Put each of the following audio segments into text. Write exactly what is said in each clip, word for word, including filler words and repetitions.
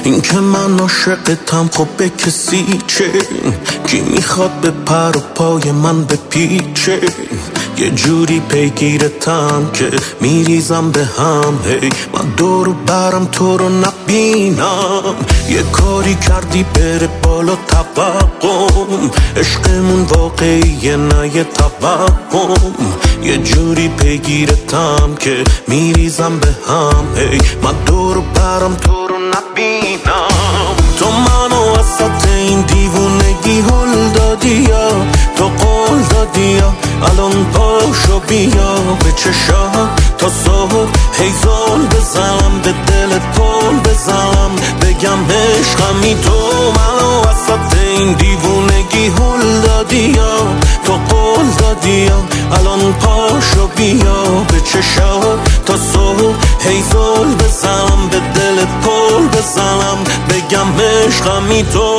این که من عاشقتم خب به کسی چه؟ کی میخواد به پر و پای من بپیچه؟ یه جوری پیگیرتم که میریزم به هم. هی من دور و برم تو رو نبینم. یه کاری کردی بره بالا توقم. عشقمون واقعیه نه یه توهم. یه جوری پیگیرتم که میریزم به هم. هی من دور و برم تو رو نبینم. تو منو وسط این دیوونگی هل دادی یا تو قول دادی یا الان پاشو بیا به چشات تا صبح هی زل بزنم به دلت پل بزنم بگم عشقمی. تو منو وسط این دیوونگی هل دادی یا تو قول دادی یا الان پاشو بیا به چشات تا صبح هی زل بزنم به دلت پل بزنم بگم عشقمی. تو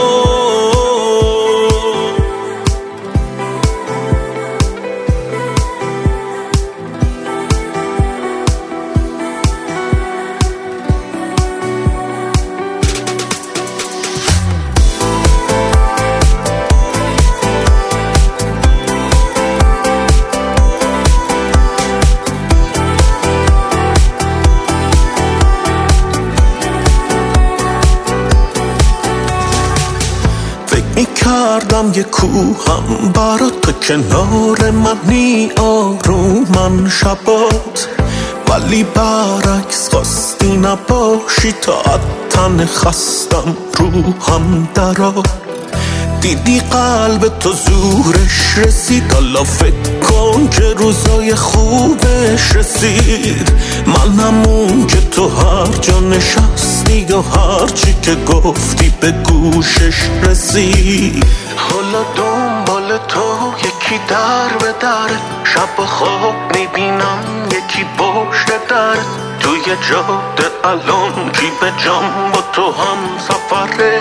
میکردم یه کوهم برا تو کنار منی آرومن شبات، ولی برعکس خواستی نباشی تا تن خستم روحم درا. دیدی قلب تو زورش رسید، حالا فکر کن که روزای خوبش رسید. من همون که تو هر جا نشستی و هر چی که گفتی به گوشش رسید. حالا دنبال تو یکی در به در، شب و خواب میبینم یکی پشت در. توی جاده الان کی به جام با تو هم سفره.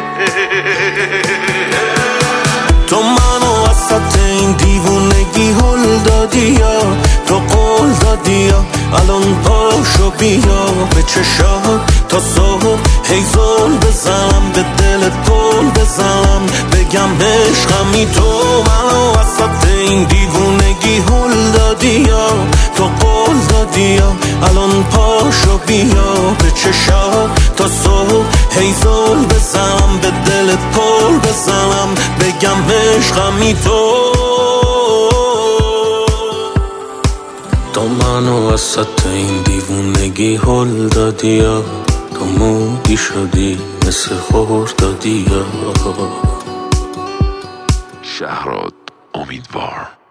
تو منو وسط این دیوونگی هل دادی یا تو قول دادی یا الان پاشو بیا به چشات تا صبح هی زل بزنم به دلت پل بزنم بگم عشقمی. تو منو وسط این دیوونگی هل دادی یا تو قول دادی یا الان پاشو بیا به چشات تا صبح هی زل بزنم به دلت پل بزنم بگم عشقمی. تو تو منو وسط این دیوونگی هل دادی یا تو مودی شدی مثل خردادی یا. شهراد امیدوار.